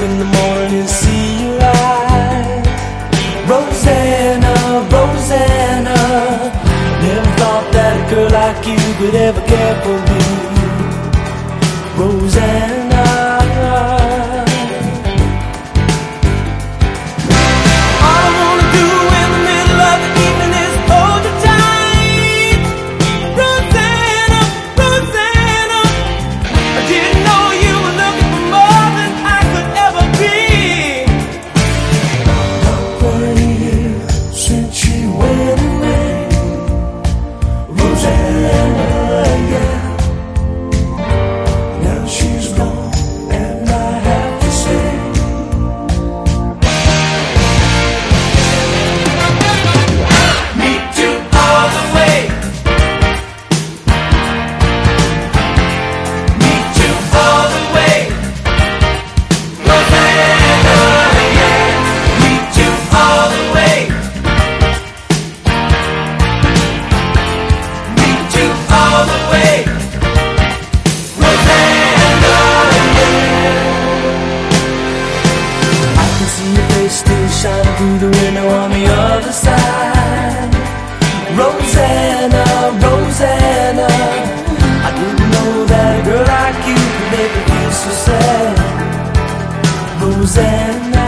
in the morning and see you light. Rosanna, Rosanna, never thought that a girl like you could ever care for me. Rosanna, all I wanna do in the middle of the evening is hold you tight. Rosanna, Rosanna, I didn't know you were looking for more than I could ever be. Not quite a year since you went away, Rosanna, yeah. Now she's gone and I have to say, me too all the way. Me too all the way. Rosanna, yeah. Me too all the way. Me too all the way. Rosanna, yeah. I can see your face still shining through the window on the other side. Rosanna, Rosanna, I didn't know that a girl like you could make me feel so sad. Rosanna,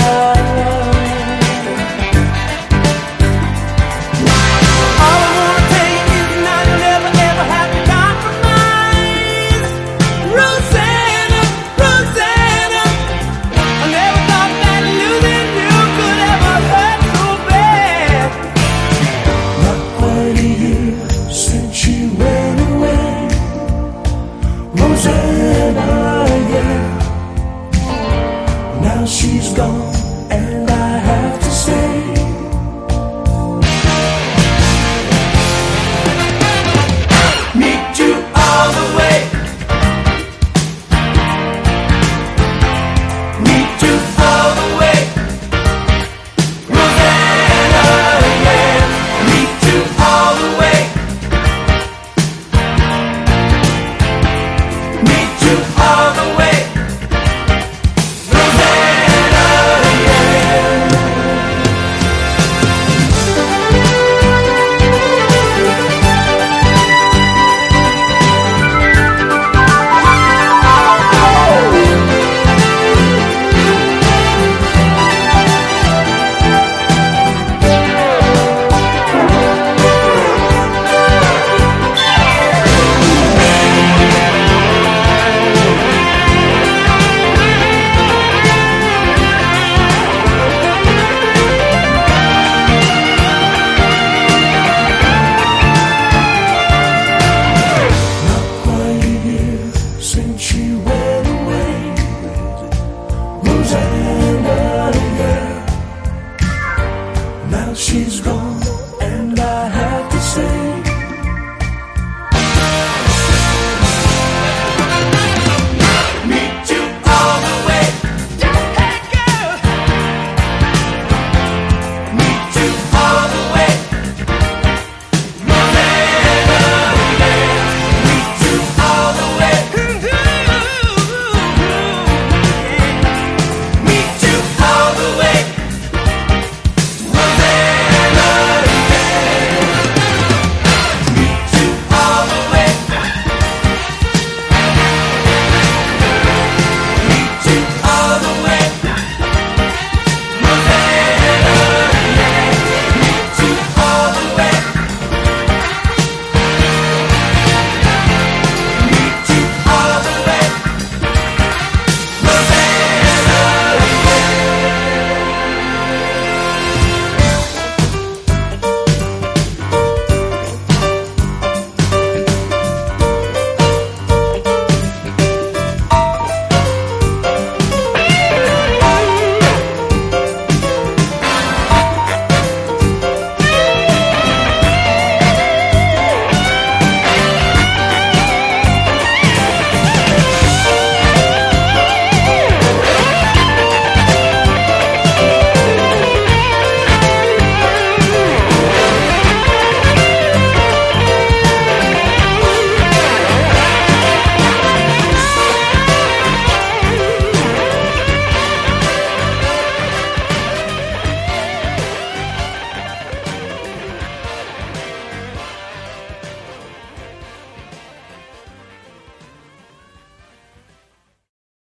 all I wanna tell you is now you'll never ever have to compromise. Rosanna, Rosanna, I never thought that losing you could ever hurt so bad. Not quite a year since you went away, Rosanna, yeah. Now she's gone